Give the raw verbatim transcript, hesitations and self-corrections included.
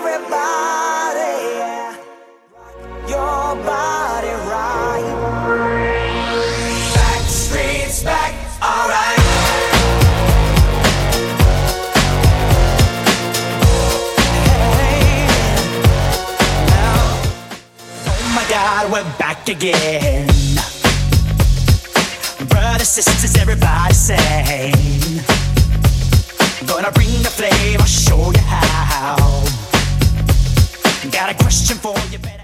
everybody, yeah. Rock your body right. Back streets back, alright. Hey, now, oh my God, we're back again. Brothers, sisters, everybody sing. Gonna bring the flame, I'll show you how. Got a question for you, better